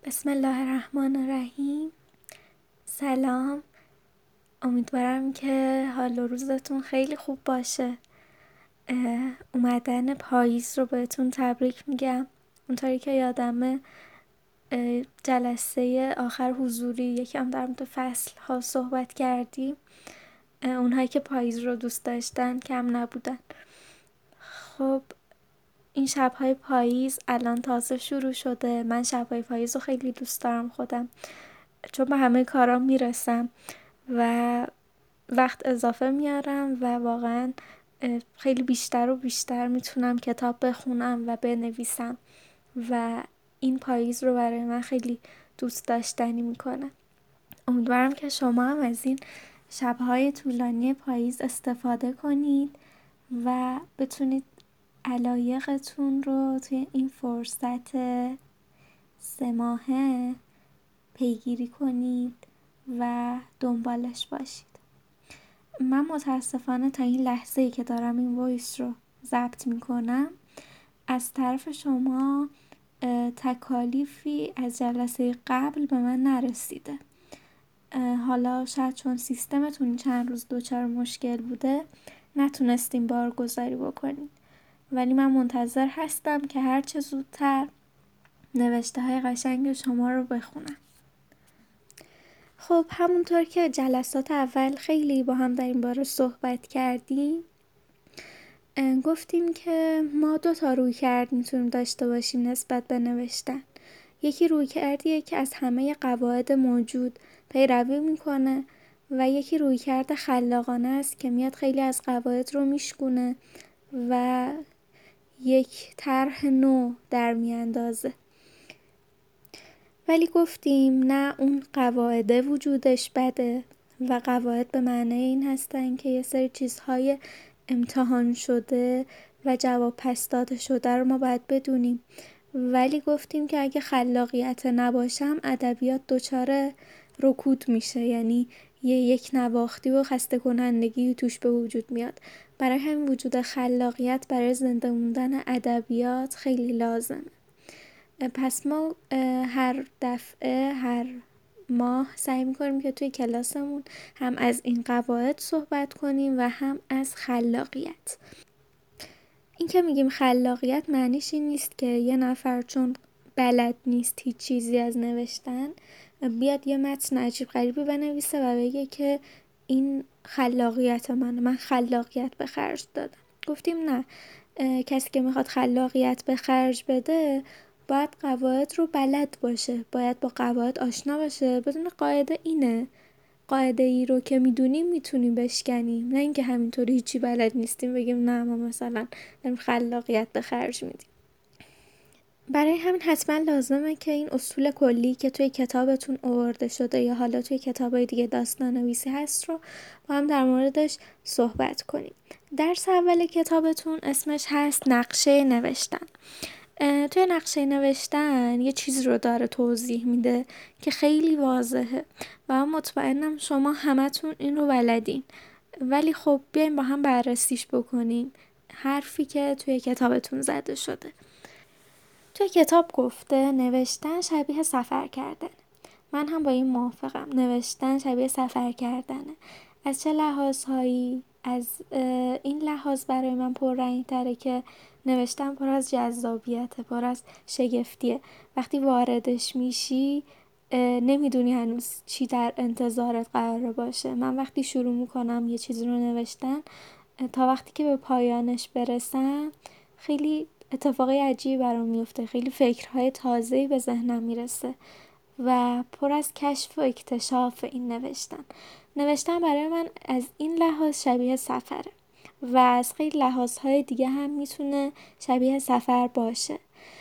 بسم الله الرحمن الرحیم. سلام، امیدوارم که حال و روزتون خیلی خوب باشه. اومدن پاییز رو بهتون تبریک میگم. اونطوری که یادمه جلسه آخر حضوری یکم در مورد فصل ها صحبت کردیم. اونهایی که پاییز رو دوست داشتن کم نبودن. خب این شب‌های پاییز الان تازه شروع شده. من شب‌های پاییز رو خیلی دوست دارم خودم، چون به همه کارام میرسم و وقت اضافه میارم و واقعا خیلی بیشتر و بیشتر میتونم کتاب بخونم و بنویسم و این پاییز رو برای من خیلی دوست داشتنی میکنه. امیدوارم که شما هم از این شب‌های طولانی پاییز استفاده کنید و بتونید علایقتون رو توی این فرصت 3 ماهه پیگیری کنید و دنبالش باشید. من متاسفانه تا این لحظه‌ای که دارم این وایس رو ضبط میکنم از طرف شما تکالیفی از جلسه قبل به من نرسیده. حالا شاید چون سیستمتون چند روز دچار مشکل بوده نتونستیم بارگذاری بکنید، ولی من منتظر هستم که هر چه زودتر نوشته های قشنگ شما رو بخونم. خب همونطور که جلسات اول خیلی با هم در این باره صحبت کردیم، گفتیم که ما 2 تا رویکرد میتونیم داشته باشیم نسبت به نوشتن. یکی رویکردیه که از همه قواعد موجود پیروی میکنه و یکی رویکرد خلاقانه است که میاد خیلی از قواعد رو میشکونه و یک طرح نو در میاندازه. ولی گفتیم نه، اون قواعده وجودش بده و قواعد به معنی این هستن که یه سری چیزهای امتحان شده و جواب پس داده شده رو ما باید بدونیم. ولی گفتیم که اگه خلاقیت نباشم ادبیات دچار رکود میشه، یعنی یک نواختی و خسته کنندگی توش به وجود میاد. برای همین وجود خلاقیت برای زنده موندن ادبیات خیلی لازمه. پس ما هر دفعه هر ماه سعی میکنیم که توی کلاسمون هم از این قواعد صحبت کنیم و هم از خلاقیت. این که میگیم خلاقیت معنیش این نیست که یه نفر چون بلد نیست هیچ چیزی از نوشتن بیاد یه متن عجیب غریبی بنویسه و بگه که این خلاقیت من خلاقیت به خرج دادم. گفتیم نه، کسی که میخواد خلاقیت به خرج بده باید قواعد رو بلد باشه، باید با قواعد آشنا باشه، بدون قاعده اینه، قاعده ای رو که میدونیم میتونیم بشکنیم، نه اینکه همینطوری هیچی بلد نیستیم بگیم نه ما مثلا داریم خلاقیت به خرج میدیم. برای همین حتما لازمه که این اصول کلی که توی کتابتون آورده شده یا حالا توی کتابای دیگه داستان نویسی هست رو با هم در موردش صحبت کنیم. درس اول کتابتون اسمش هست نقشه نوشتن. توی نقشه نوشتن یه چیز رو داره توضیح میده که خیلی واضحه و من مطمئنم شما همتون این رو بلدین، ولی خب بیایم با هم بررسیش بکنیم حرفی که توی کتابتون زده شده. توی کتاب گفته نوشتن شبیه سفر کردن. من هم با این موافقم. نوشتن شبیه سفر کردنه. از چه لحاظهایی؟ از این لحاظ برای من پررنگ تره که نوشتن پر از جذابیته، پر از شگفتیه. وقتی واردش میشی نمیدونی هنوز چی در انتظارت قراره باشه. من وقتی شروع میکنم یه چیزی رو نوشتن تا وقتی که به پایانش برسم خیلی اتفاقی عجیبی برام میفته، خیلی فکرهای تازه‌ای به ذهنم میرسه و پر از کشف و اکتشاف این نوشتن برای من از این لحاظ شبیه سفره و از خیلی لحاظهای دیگه هم میتونه شبیه سفر باشه.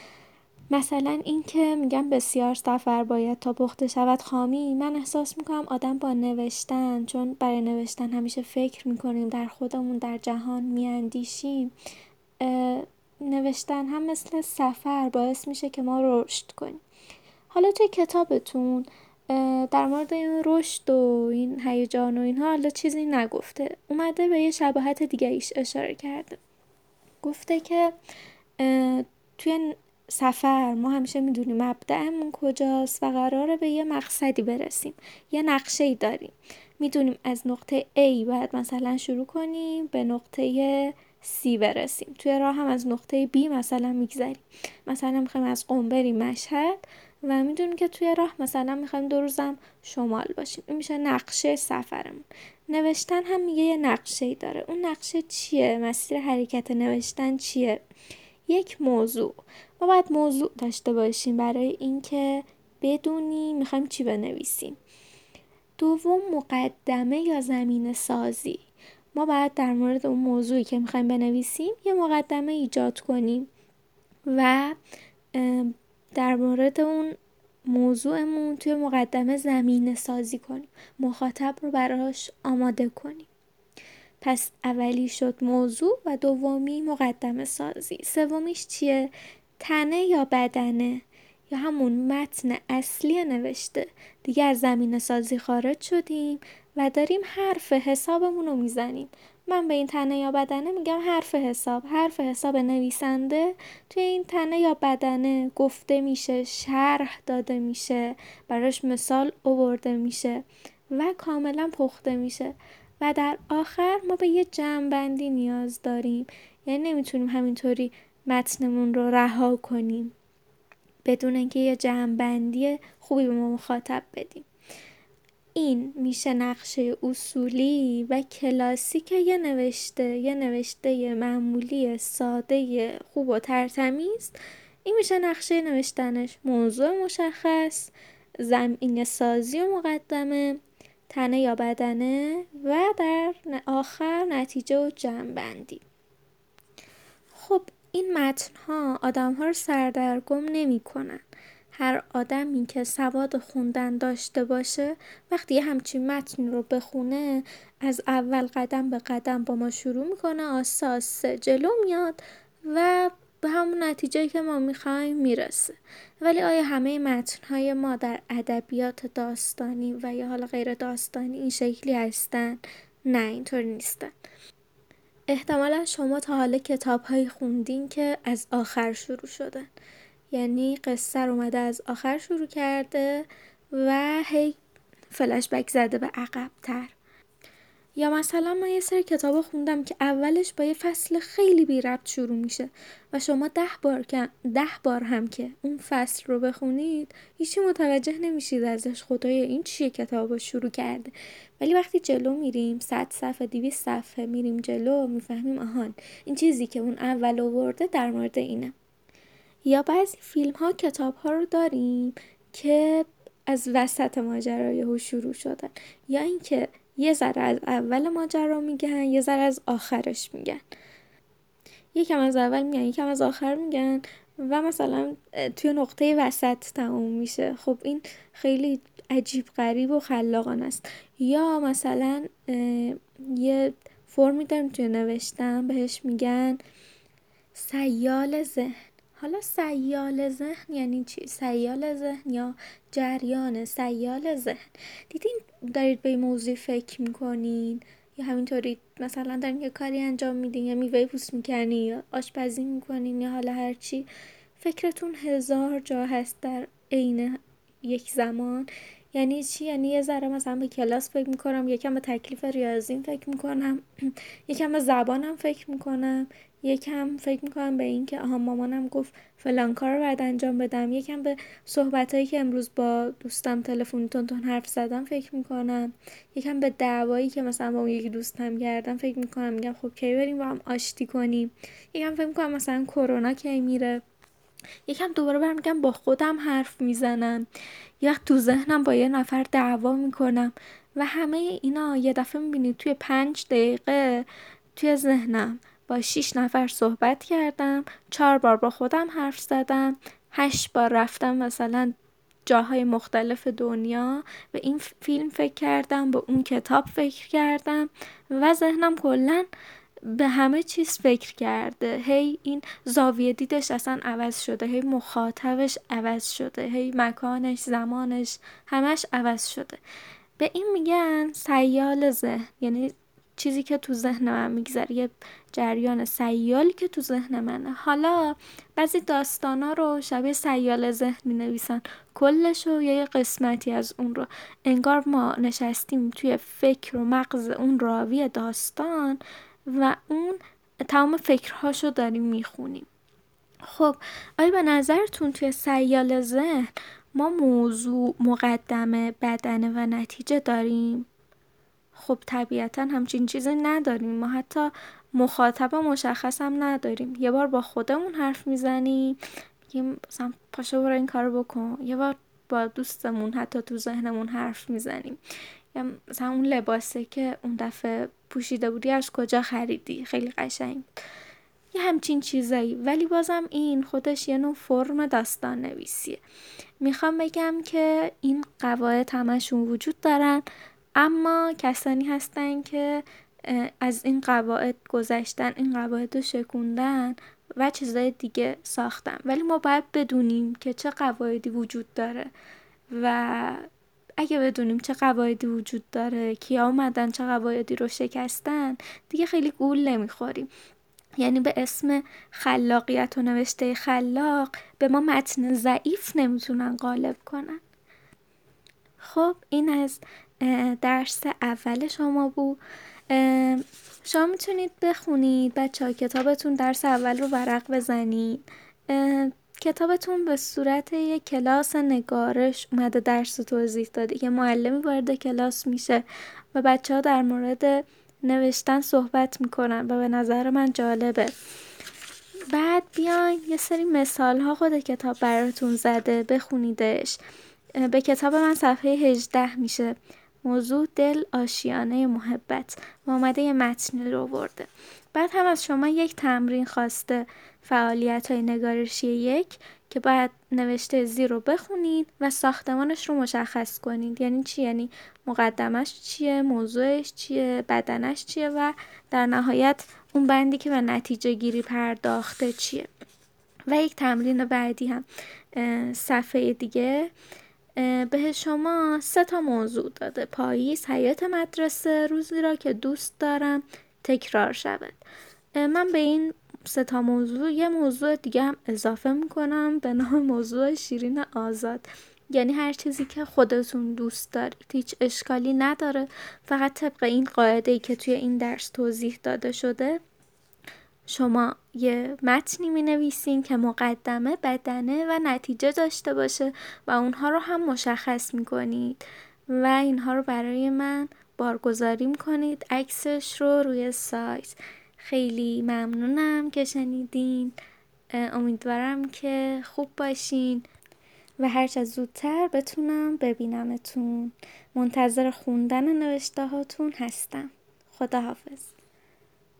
مثلا این که میگم بسیار سفر باید تا پخته شود خامی، من احساس میکنم آدم با نوشتن، چون برای نوشتن همیشه فکر میکنیم، در خودمون در جهان میاندیشیم، نوشتن هم مثل سفر باعث میشه که ما رشد کنیم. حالا توی کتابتون در مورد این رشد و این هیجان و اینها حالا چیزی نگفته، اومده به یه شباهت دیگه ایش اشاره کرده. گفته که توی سفر ما همیشه میدونیم مبدأمون کجاست و قراره به یه مقصدی برسیم، یه نقشه‌ای داریم، میدونیم از نقطه A باید مثلا شروع کنیم به نقطه C برسیم. توی راه هم از نقطه B مثلا میگذریم، مثلا میخوایم از قم بریم مشهد و میدونیم که توی راه مثلا میخوایم 2 روزم شمال باشیم. این میشه نقشه سفرمون. نوشتن هم میگه یه نقشه‌ای داره. اون نقشه چیه؟ مسیر حرکت نوشتن چیه؟ یک موضوع. ما باید موضوع داشته باشیم برای اینکه بدونیم میخوایم چی بنویسیم. دوم مقدمه یا زمینه سازی. ما باید در مورد اون موضوعی که میخوایم بنویسیم یه مقدمه ایجاد کنیم و در مورد اون موضوعمون توی مقدمه زمینه سازی کنیم، مخاطب رو براش آماده کنیم. پس اولی شد موضوع و دومی مقدمه سازی. سومیش چیه؟ تنه یا بدنه، یا همون متن اصلی نوشته. دیگه از زمینه سازی خارج شدیم و داریم حرف حسابمون رو میزنیم. من به این تنه یا بدنه میگم حرف حساب. حرف حساب نویسنده توی این تنه یا بدنه گفته میشه، شرح داده میشه، براش مثال آورده میشه و کاملا پخته میشه. و در آخر ما به یه جمع‌بندی نیاز داریم، یعنی نمیتونیم همینطوری متنمون رو رها کنیم بدون اینکه یه جمع‌بندی خوبی به ما مخاطب بدیم. این میشه نقشه اصولی و کلاسیک یه نوشته معمولی ساده خوب و ترتمیز. این میشه نقشه نوشتنش: موضوع مشخص، زمینه سازی و مقدمه، تنه یا بدنه و در آخر نتیجه و جمع‌بندی. خب این متن‌ها آدم‌ها رو سردرگم نمی‌کنن. هر آدمی که سواد خوندن داشته باشه وقتی یه همچین متن رو بخونه از اول قدم به قدم با ما شروع میکنه، آسته آسته جلو میاد و به همون نتیجه‌ای که ما میخوایم میرسه. ولی آیا همه متن‌های ما در ادبیات داستانی و یا حالا غیر داستانی این شکلی هستن؟ نه، اینطور نیستن. احتمالا شما تا حالا کتاب‌هایی خوندین که از آخر شروع شدن، یعنی قصه رو اومده از آخر شروع کرده و هی فلش بک زده به عقب‌تر. یا مثلا من یه سری کتاب خوندم که اولش با یه فصل خیلی بی ربط شروع میشه و شما 10 بار هم که اون فصل رو بخونید هیچی متوجه نمیشید ازش، خدایا این چیه کتاب رو شروع کرده. ولی وقتی جلو میریم 100 صفحه 200 صفحه میریم جلو میفهمیم آهان این چیزی که اون اول آورده در مورد اینه. یا بعضی فیلم ها کتاب ها رو داریم که از وسط ماجرا یهو شروع شدن، یا اینکه یه ذره از اول ماجرا میگن یه ذره از آخرش میگن، یکم از اول میگن یکم از آخر میگن و مثلا توی نقطه وسط تموم میشه. خب این خیلی عجیب غریب و خلاقانه است. یا مثلا یه فرمی داریم توی نوشتن بهش میگن سیال ذهن. حالا سیال ذهن یعنی چی؟ سیال ذهن یا جریان سیال ذهن. دیدین دارید به موضوع فکر میکنین یا همینطوری مثلا دارین یه کاری انجام میدین یا میوه پوست میکنین یا آشپزی میکنین یا حالا هرچی، فکرتون 1000 جا هست در عین یک زمان. یعنی چی؟ یعنی یه ذره مثلا به کلاس فکر میکنم، یکم به تکلیف ریاضیم فکر میکنم، یکم به زبانم فکر میکنم، یکم فکر میکنم به این که آها مامانم گفت فلان کار رو باید انجام بدم، یکم به صحبتایی که امروز با دوستم تلفنی تون حرف زدم فکر میکنم، یکم به دعوایی که مثلا با اون یکی دوستم کردم فکر میکنم، میگم خب کی بریم با هم آشتی کنیم، یکم فکر میکنم مثلا کرونا کی میره، یکم دوباره برمیگم با خودم حرف میزنم، یا تو ذهنم با یه نفر دعوا میکنم و همه اینا یه دفعه میبینید توی 5 دقیقه توی ذهنم با 6 نفر صحبت کردم، 4 بار با خودم حرف زدم، 8 بار رفتم مثلا جاهای مختلف دنیا و این فیلم فکر کردم، با اون کتاب فکر کردم و ذهنم کلن به همه چیز فکر کرده. هی این زاویه دیدش اصلا عوض شده، هی مخاطبش عوض شده، هی مکانش، زمانش، همش عوض شده. به این میگن سیال ذهن، یعنی چیزی که تو ذهن من میگذره، یه جریان سیالی که تو ذهن منه. حالا بعضی داستانا رو شبیه سیال ذهن مینویسن، کلشو یا یه قسمتی از اون رو، انگار ما نشستیم توی فکر و مغز اون راوی داستان و اون تمام فکرهاشو داریم میخونیم. خب آیا به نظرتون توی سیال ذهن ما موضوع، مقدمه، بدنه و نتیجه داریم؟ خب طبیعتا همچین چیزی نداریم. ما حتی مخاطب مشخص هم نداریم. یه بار با خودمون حرف میزنیم، میگیم مثلا پاشو برو این کارو بکن. یه بار با دوستمون حتی تو ذهنمون حرف میزنیم، یا مثلا اون لباسه که اون دفعه پوشیده بودی از کجا خریدی، خیلی قشنگ، یه همچین چیزایی. ولی بازم این خودش یه نوع فرم داستان نویسیه. میخوام بگم که این قواعد همشون وجود دارن، اما کسانی هستن که از این قواعد گذشتن، این قواعد رو شکوندن و چیزای دیگه ساختن. ولی ما باید بدونیم که چه قواعدی وجود داره و اگه بدونیم چه قواعدی وجود داره، کیا اومدن چه قواعدی رو شکستن، دیگه خیلی گول نمیخوریم. یعنی به اسم خلاقیت و نوشته خلاق به ما متن ضعیف نمیتونن غالب کنن. خب این از درس اول شما بود. شما میتونید بخونید بچه‌ها، کتابتون درس اول رو ورق بزنید. کتابتون به صورت یک کلاس نگارش اومده درس توضیح داده، یه معلمی وارد کلاس میشه و بچه‌ها در مورد نوشتن صحبت میکنن و به نظر من جالبه. بعد بیاین یه سری مثال ها خود کتاب براتون زده، بخونیدش. به کتاب من صفحه 18 میشه، موضوع دل آشیانه محبت، و اومده یه متنی رو برده. بعد هم از شما یک تمرین خواسته، فعالیت های نگارشی 1 که باید نوشته زی رو بخونید و ساختمانش رو مشخص کنید. یعنی چی؟ یعنی مقدمش چیه، موضوعش چیه، بدنش چیه و در نهایت اون بندی که به نتیجه گیری پرداخته چیه. و یک تمرین بعدی هم صفحه دیگه به شما 3 موضوع داده: پاییز، حیات مدرسه، روزی را که دوست دارم تکرار شود. من به این 3 موضوع یه موضوع دیگه هم اضافه میکنم به نام موضوع شیرین آزاد. یعنی هر چیزی که خودتون دوست دارید، هیچ اشکالی نداره، فقط طبق این قاعده‌ای که توی این درس توضیح داده شده شما یه متنی می نویسین که مقدمه، بدنه و نتیجه داشته باشه و اونها رو هم مشخص می کنید و اینها رو برای من بارگذاری می کنید، عکسش رو روی سایت. خیلی ممنونم که شنیدین. امیدوارم که خوب باشین و هرچه زودتر بتونم ببینمتون. منتظر خوندن نوشته هاتون هستم. خداحافظ.